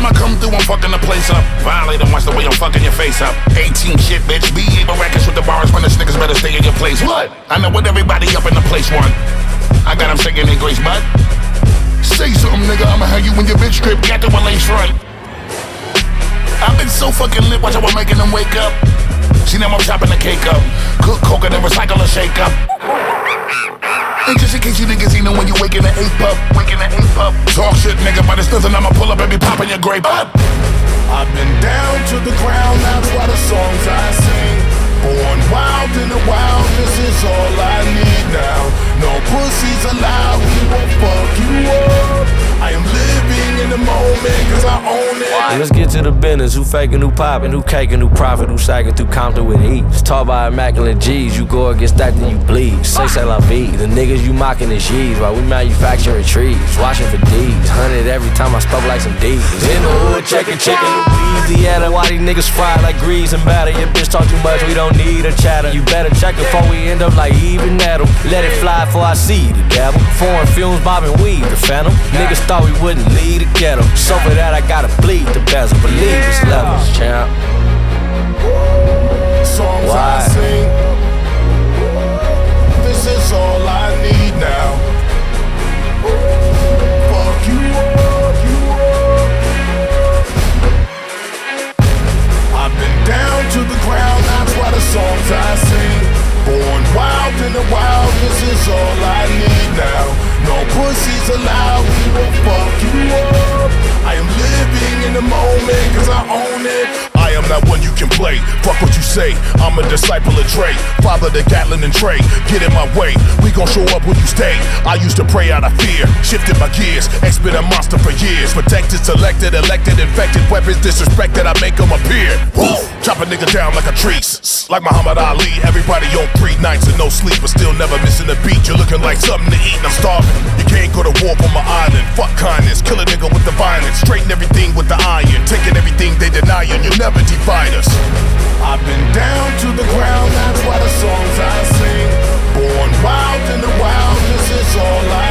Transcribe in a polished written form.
Anytime I come through, I'm fucking the place up. Violate and watch the way I'm fucking your face up. 18 shit, bitch. Be able records with the bars when the niggas better stay in your place. What? I know what everybody up in the place want. I got them singing their grace, but say something, nigga. I'ma have you in your bitch crib. Got the one lace front. I've been so fucking lit, watch how I'm making them wake up. See now I'm chopping the cake up. Cook coke and then recycle and shake up. And just in case you niggas ain't know when you waking the ape up. Talk shit, nigga, but it's nothing. I'ma pull up and be popping your grape up. I've been down to the ground, that's why the songs I sing. Born wild in the wild, this is all I need now. No pussies allowed, we won't fuck you up. I am living in the moment, cause I own it. Well, let's get to the business. Who faking, who popping, who caking, who profit, who sagging through Compton with ease. Taught by immaculate G's, you go against that then you bleed. Say la vie, the niggas you mocking is G's while we manufacturing trees. Watching for D's, 100 every time I spoke like some D's. In the hood, checking chicken, Louisiana. Why these niggas fry like grease and batter? Your bitch talk too much, we don't need a chatter. You better check it before we end up like even Adam. Let it fly before I see the devil. Foreign fumes bobbing weed, the phantom. Niggas thought we wouldn't leave the ghetto. So for that I gotta bleed the bezel. Believe it's levels, champ. Songs Why? I sing, this is all I need now. Fuck you up, I've been down to the ground, that's why the songs I sing. Born wild in the wild, this is all I need now. No pussies allowed, we will fuck you up. I am living in the moment, cause I own it. I am not one you can play, fuck what you say. I'm a disciple of Dre, father to Gatlin and Trey. Get in my way, we gon' show up when you stay. I used to pray out of fear, shifted my gears. X been a monster for years. Protected, selected, elected, infected. Weapons disrespected, I make them appear. Woo! Chop a nigga down like a tree. Like Muhammad Ali, everybody on 3 nights and no sleep, but still never missing a beat. You're looking like something to eat and I'm starving. You can't go to war on my island. Fuck kindness, kill a nigga with the violence. Straighten everything with the iron. Taking everything they deny and you'll never divide us. I've been down to the ground, that's why the songs I sing. Born wild in the wild, this is all I